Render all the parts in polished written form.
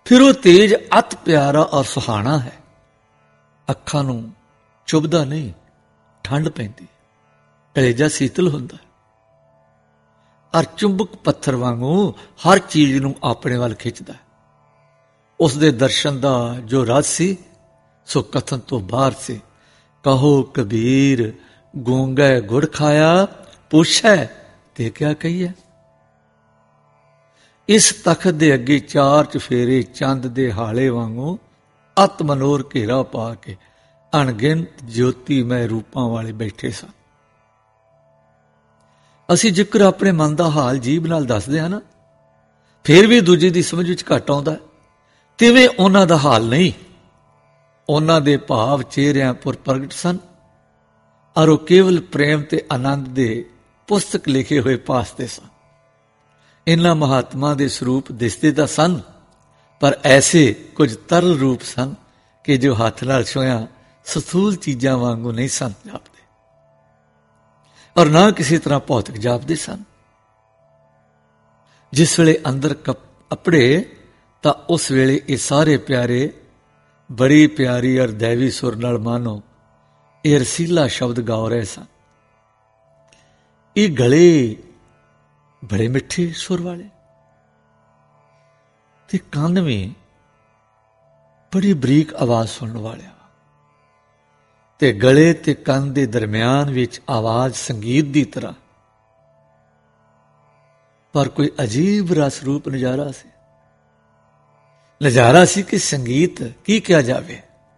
फिर वो तेज अत प्यारा और सुहाना है। अखां नूं चुभदा नहीं, ठंड पैंदी, कलेजा शीतल हुंदा और चुंबक पत्थर वांगू हर चीज नूं अपने वल खिंचदा। उसदे दर्शन दा जो रस सी सो कथन तो बाहर से। कहो कबीर गूंगे गुड़ खाया, पूछै ते क्या कहिए। इस तखत दे अगे चार चफेरे चंद दे हाले वांगू अत मनोर घेरा पा के अणगिनत ज्योतिमय रूपां वाले बैठे सन। असीं जिक्र अपने मन दा हाल जीभ नाल दसदे हां ना, फिर भी दूजे दी समझ विच घट आउंदा, तिवें उन्हां दा हाल नहीं। उन्हां दे भाव चेहरिਆਂ पर प्रगट सन और वो केवल प्रेम ते आनंद दे पुस्तक लिखे हुए भासते सन। इन्हां महात्मा दे स्वरूप दिसदे तां सन, पर ऐसे कुछ तरल रूप सन कि जो हथ नाल छुआ सथूल चीजां वांगू नहीं सन जापदे और ना किसी तरह भौतिक जापदे सन। जिस वेले अंदर अपड़े तां उस वेले ये सारे प्यारे बड़ी प्यारी और दैवी सुर नाल मानो ये रसीला शब्द गा रहे सन। ये गले बड़े मिठे सुर वाले ते कान भी बड़ी बरीक आवाज सुनने वाले ते गले ते कान दे दरम्यान विच आवाज संगीत दी तरह, पर कोई अजीब रस रूप नजारा से। नजारा सी कि संगीत की क्या जावे।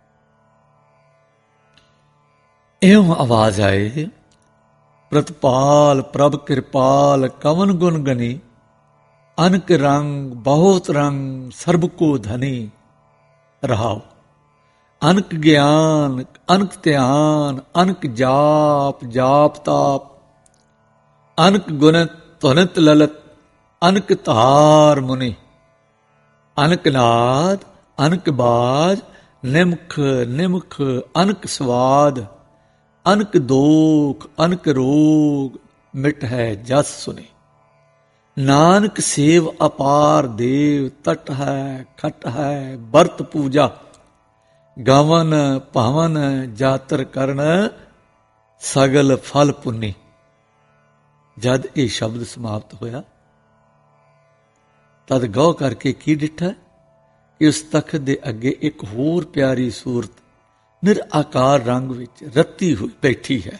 एवं आवाज आए, प्रतपाल प्रभ कृपाल कवन गुण गनी, अनक रंग बहुत रंग सर्ब को धनी। रहाओ अनक ज्ञान अनक ध्यान अनक जाप जाप ताप, अनक गुणत तुनत ललत अनक धार मुनि। अनक नाद अनक बाज निमख निमख अनक स्वाद, अनक दोख अनक रोग मिट है जस सुने। नानक सेव अपार देव तट है खट है बरत पूजा, गावन पावन जातर करण सगल फल पुन्नी। जद ये शब्द समाप्त होया तद गौर करके की डिठा कि उस तखत दे अगे एक होर प्यारी सूरत निराकार रंग विच रत्ती हुई बैठी है।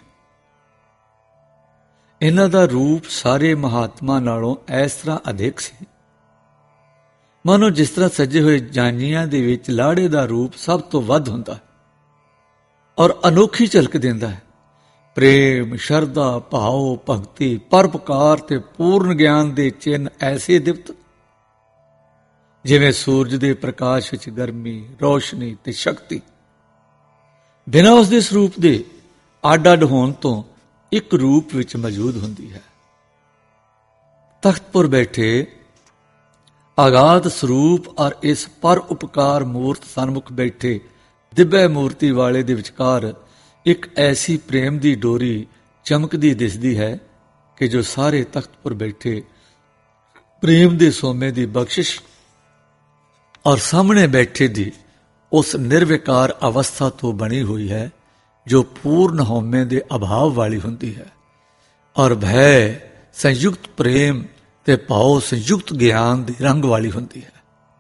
इन्हां दा रूप सारे महात्मा नालों इस तरह अधिक सी, मानो जिस तरह सजे हुए जांजियां दे विच लाड़े दा रूप सब तो वध हुंदा और अनोखी झलक दिंदा है। प्रेम शरदा भाव भगती परोपकार ते पूर्ण ज्ञान दे चिन्ह ऐसे दिव्त जिवें सूरज दे प्रकाश विच गर्मी रोशनी ते शक्ति बिना उसदे स्वरूप दे आड आड होण तो एक रूप विच मौजूद हुंदी है। तख्त पर बैठे आगाध स्वरूप और इस पर उपकार मूर्त सन्मुख बैठे दिव्य मूर्ति वाले दे विचकार एक ऐसी प्रेम दी डोरी चमकदी दिसदी है कि जो सारे तख्त पर बैठे प्रेम दे सोमे दी बख्शिश और सामने बैठे दी उस निर्विकार अवस्था तो बनी हुई है जो पूर्ण हौमे दे अभाव वाली हुंदी है और भय संयुक्त प्रेम ते भाव संयुक्त ज्ञान दे रंग वाली हुंदी है।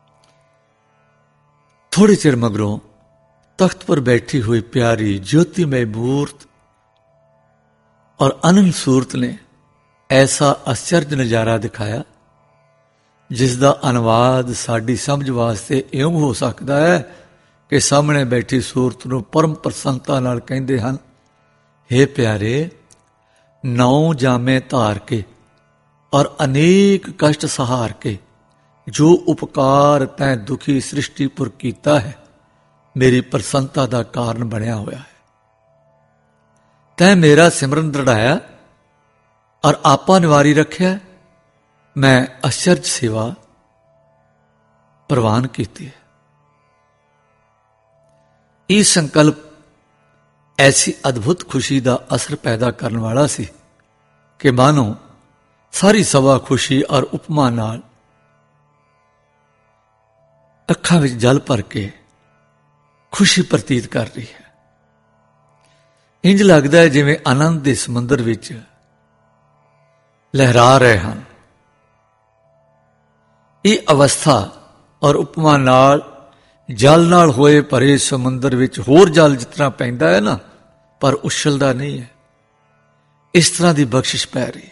थोड़े चिर मगरों तख्त पर बैठी हुई प्यारी ज्योतिमय मूर्त और अनंत सूरत ने ऐसा आश्चर्य नजारा दिखाया जिसका अनुवाद साड़ी समझ वास्ते इउं हो सकता है कि सामने बैठी सूरत नूं परम प्रसन्नता नाल कहंदे हन, हे प्यारे 9 जामे धार के और अनेक कष्ट सहार के जो उपकार तैं दुखी सृष्टि पर कीता है मेरी प्रसन्नता का कारण बनया होया है। तैं मेरा सिमरन दृढ़ाया और आपा निवारी रखिया, मैं आश्चर्य सेवा प्रवान की है। यह संकल्प ऐसी अद्भुत खुशी का असर पैदा करने वाला सी कि मानो सारी सभा खुशी और उपमा नाल ਅੱਖਾਂ ਵਿੱਚ ਜਲ ਭਰ ਕੇ ਖੁਸ਼ੀ ਪ੍ਰਤੀਤ ਕਰ ਰਹੀ ਹੈ। ਇੰਜ ਲੱਗਦਾ ਹੈ ਜਿਵੇਂ ਆਨੰਦ ਦੇ ਸਮੁੰਦਰ ਵਿੱਚ ਲਹਿਰਾ ਰਹੇ ਹਨ। ਇਹ ਅਵਸਥਾ ਔਰ ਉਪਮਾ ਨਾਲ ਜਲ ਨਾਲ ਹੋਏ ਭਰੇ ਸਮੁੰਦਰ ਵਿੱਚ ਹੋਰ ਜਲ ਜਿਤਨਾ ਪੈਂਦਾ ਹੈ ਨਾ, ਪਰ ਉਛਲਦਾ ਨਹੀਂ ਹੈ, ਇਸ ਤਰ੍ਹਾਂ ਦੀ ਬਖਸ਼ਿਸ਼ ਪੈ ਰਹੀ ਹੈ।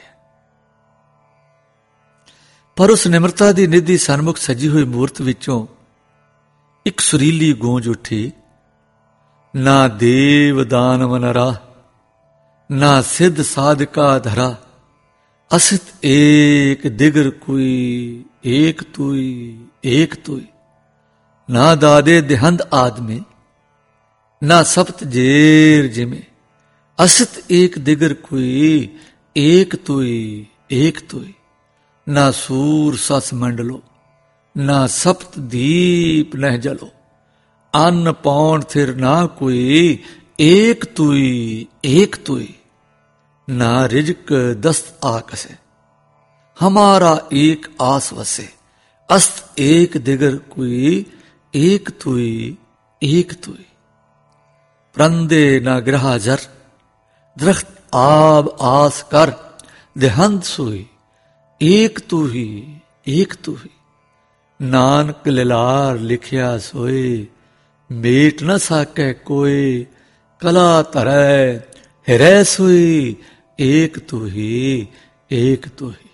ਪਰ ਉਸ ਨਿਮਰਤਾ ਦੀ ਨਿਧੀ ਸਨਮੁਖ ਸਜੀ ਹੋਈ ਮੂਰਤ ਵਿੱਚੋਂ ਇੱਕ ਸੁਰੀਲੀ ਗੂੰਜ ਉੱਠੀ, ਨਾ ਦੇਵ ਦਾਨਵ ਨਰਾ, ਨਾ ਸਿੱਧ ਸਾਧਕਾ ਧਰਾ, ਅਸਿਤ ਏਕ ਦਿਗਰ ਕੋਈ, ਏਕ ਤੁਈ, ਏਕ ਤੁਈ। ਨਾ ਦਾਦੇ ਦਿਹੰਦ ਆਦਮੇ, ਨਾ ਸਪਤ ਜੇਰ ਜਿਮੇ, ਅਸਿਤ ਏਕ ਦਿਗਰ ਕੋਈ, ਏਕ ਤੁਈ, ਏਕ ਤੁਈ। ਨਾ ਸੂਰ ਸਸ ਮੰਡਲੋ, ਨਾ ਸਪਤ ਦੀਪ ਨਹਿ ਜਲੋ, ਅੰਨ ਪੌਣ ਥਿਰ ਨਾ ਕੋਈ, ਏਕ ਤੁਈ, ਏਕ ਤੁਈ। ना रिजक दस्त आकसे, हमारा एक आस वसे, अस्त एक दिगर कोई, एक तुई, एक तुई। प्रंदे ना ग्रहा जर, दरख्त आब आस कर, देहंत सोई, एक तू ही, एक तू ही। नानक लिलार लिखिया सोए, मेट न साके कोई, कला धरै हिरै सोई, ਏਕ ਤੂ ਹੀ, ਏਕ ਤੂ ਹੀ।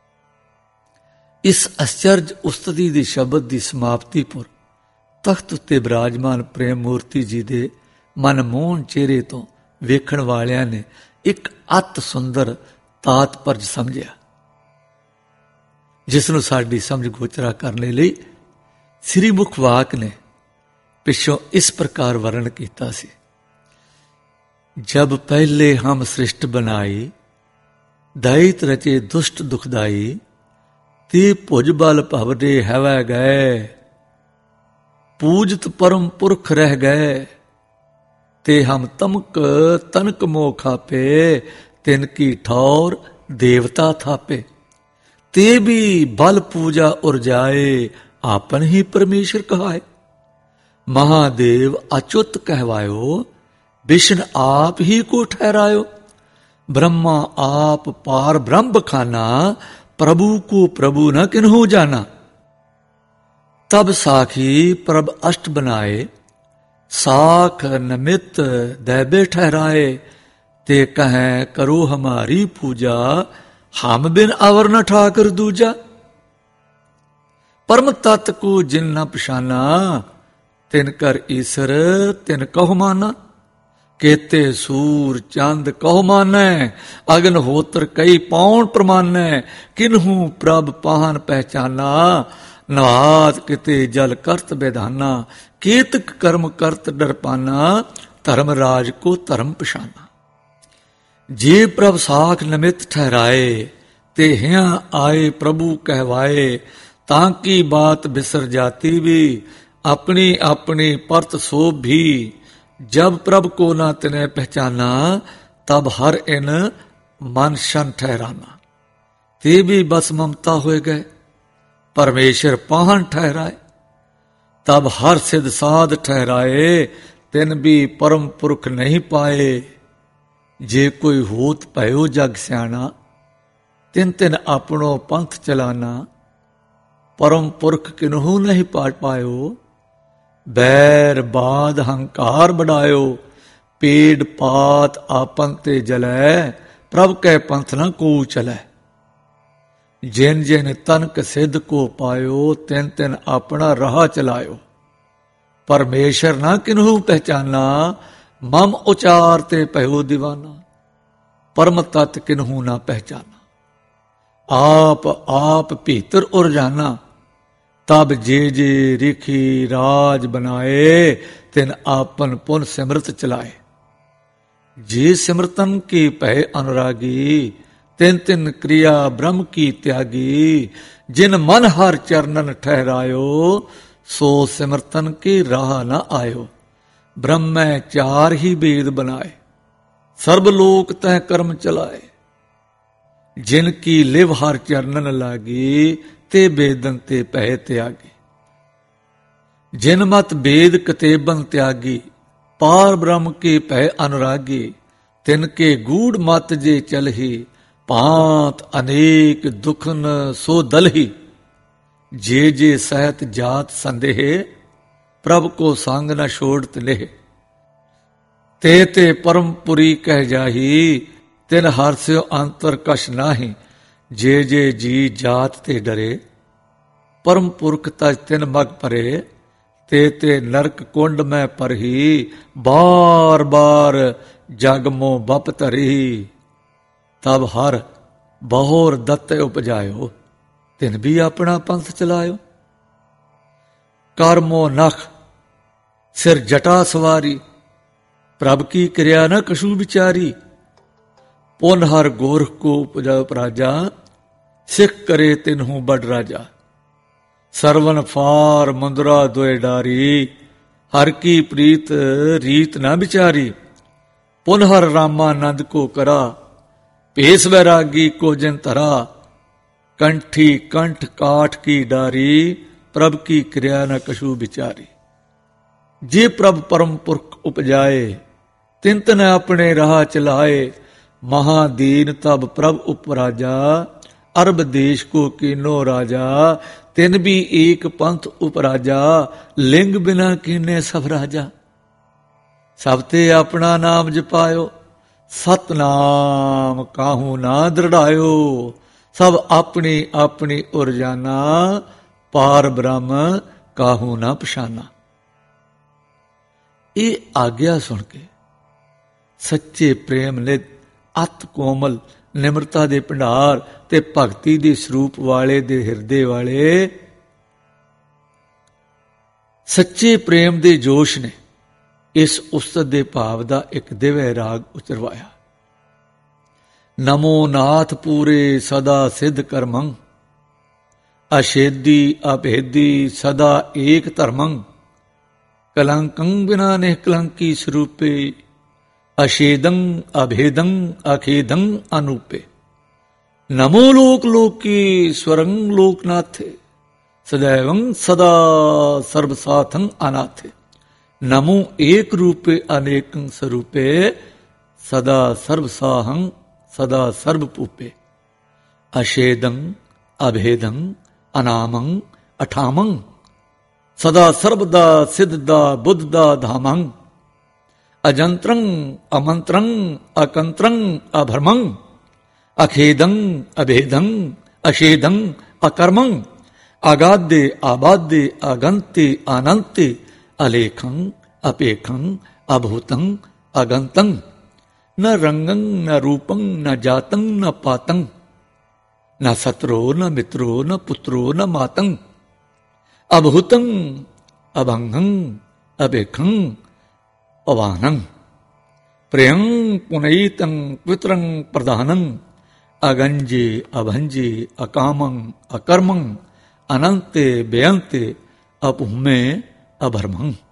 ਇਸ ਅਚਰਜ ਉਸਤਤੀ ਦੇ ਸ਼ਬਦ ਦੀ ਸਮਾਪਤੀ ਪੁਰ ਤਖਤ ਉੱਤੇ ਬਿਰਾਜਮਾਨ ਪ੍ਰੇਮ ਮੂਰਤੀ ਜੀ ਦੇ ਮਨਮੋਹਨ ਚਿਹਰੇ ਤੋਂ ਵੇਖਣ ਵਾਲਿਆਂ ਨੇ ਇੱਕ ਅਤ ਸੁੰਦਰ ਤਾਤਪਰਜ ਸਮਝਿਆ, ਜਿਸ ਨੂੰ ਸਾਡੀ ਸਮਝ ਗੋਚਰਾ ਕਰਨ ਲਈ ਸ੍ਰੀ ਮੁਖ ਵਾਕ ਨੇ ਪਿੱਛੋਂ ਇਸ ਪ੍ਰਕਾਰ ਵਰਣਨ ਕੀਤਾ ਸੀ। जब पहले हम सृष्ट बनाई, दैत रचे दुष्ट दुखदाई, ते भुज बल भवरे हैवै गए, पूजत परम पुरख रह गए, ते हम तमक तनक मोह खापे, तिनकी ठौर देवता थापे, ते भी बल पूजा उर्जाए, आपन ही परमेश्वर कहाए। महादेव अच्युत कहवायो, विष्णु आप ही को ठहरायो, ब्रह्मा आप पार ब्रह्म खाना, प्रभु को प्रभु न किन्हू जाना। तब साखी प्रभ अष्ट बनाए, साख नमित दैबे ठहराए, ते कहें करो हमारी पूजा, हम बिन अवर न ठाकर दूजा। परम तत्व को जिन न पछाना, तिन कर ईसर तिन कहो माना। केते सूर चंद कहो मानै, अग्न होत्र कई पौन प्रमानै, किन्हू प्रभ पाहन पहचाना, नहात किते जल करत बेधाना, केतक कर्म करत डरपाना, धर्मराज को धर्म पछाना। जे प्रभ साख नमित ठहराए, ते हिया आए प्रभु कहवाए, ताकि बात बिसर जाती भी, अपनी अपनी परत सोभ भी। जब प्रभ को ना तिने पहचाना, तब हर इन मन शन ठहराना, ते भी बस ममता हो गए, परमेश्वर पाहन ठहराए। तब हर सिद्ध साध ठहराए, तिन भी परम पुरख नहीं पाए। जे कोई होत भयो जग स्याना, तिन तिन अपनो पंथ चलाना, परम पुरख किन्हू नहीं पायो। बैर बाद हंकार बढ़ायो, पेड़ पात आपन ते जलै, प्रभ कै पंथ न को चलै। जिन जिन तनक सिद्ध को पायो, तिन तिन अपना राह चलायो। परमेश्वर न किन्हू पहचाना, मम उचार ते भयो दीवाना, परम तत् किन्हू न पहचाना। आप आप भीतर उरजाना, तब जे जे रिखी राज बनाए, तिन आपन पुन सिमरत चलाए। जे सिमरतन के भय अनुरागी, तिन तिन क्रिया ब्रह्म की त्यागी। जिन मन हर चरणन ठहरायो, सो सिमरतन के राह न आयो। ब्रह्म चार ही वेद बनाए, सर्वलोक तह कर्म चलाए। जिनकी लिव हर चरणन लागी, ते बेदन ते पह त्यागे। जिन मत वेद कतेबन त्यागी, पार ब्रह्म के भय अनुरागी, तिनके गूढ़ मत जे चलही, भांत अनेक दुखन सो दलही। जे जे सहत जात संदेह, प्रभ को संग न छोड़त नेह। ते ते परमपुरी कह जाही, तिन हर्स्यो अंतर कछ नाही। जे जे जी जात ते डरे, परम पुरख तज तिन मग परे। ते ते नरक कुंड में परही, बार बार जग मों बप धरी। तब हर बहुर दत्त उपजायो, तिन भी अपना पंथ चलायो। करमो नख सिर जटा सवारी, प्रभ की क्रिया न कछु विचारी। पुन हर गोरख को उपजा उपराजा, सिख करे तिन्हू बड़ राजा। सरवन फार मुंदरा दोए डारी, हर की प्रीत रीत न विचारी। पुनहर रामानंद को करा, भेस वैरागी को जिन धरा। कंठी कंठ काठ की डारी, प्रभ की क्रिया न कछु विचारी। जे प्रभ परम पुरख उपजाए, तिन तिन अपने राह चलाए। महादीन तब प्रभ उपराजा, अरब देश को कीनो राजा। तिन भी एक पंथ उपराजा, लिंग बिना कीने सब राजा। सब ते अपना नाम जपायो, सतनाम काहू ना दृढ़ायो। सब अपनी अपनी उरजाना, पार ब्रह्म काहू ना पछाना। ये आज्ञा सुन के सच्चे प्रेम ने अत कोमल निमरता दे भंडार ते भगती दे स्वरूप वाले दे हिरदे वाले सच्चे प्रेम दे जोश ने इस उस्तत दे भाव दा एक दिव्य राग उचरवाया। नमो नाथ पूरे सदा सिद्ध करमं, अशेदी अभेदी सदा एक धर्मं। कलंकं बिना निष्कलंकी स्वरूपे, अशेदं अभेदं अखेदं अनूपे। नमो लोक लोकी स्वरं लोकनाथे, सदैवं सदा सर्वसाथं अनाथे। नमो एक रूपे अनेकं स्वरूपे, सदा सर्वसाहं सदा सर्वपूपे। अशेदं अभेदं अनामं अठामं, सदा सर्वदा सिद्धदा बुद्धदा धामं। अजंत्रं अमंत्रं अकंत्रं अभर्मं, अखेदं अभेदं अशेदं अकर्मं। अगाद्य आबाद्य अगंत्य अनंत्य, अलेखं अपेखं अभूतं अगंतं। न रंगं न रूपं न जातं न पातं, न सत्रो न मित्रो न पुत्रो न मातं। अभूतं अभंगं अपेखं अवानं, प्रियं पुनईतं पितरं प्रधानं। अगंजे अभंजे अकामं अकर्मं, अनंते बेअंते अपुमे अभर्मं।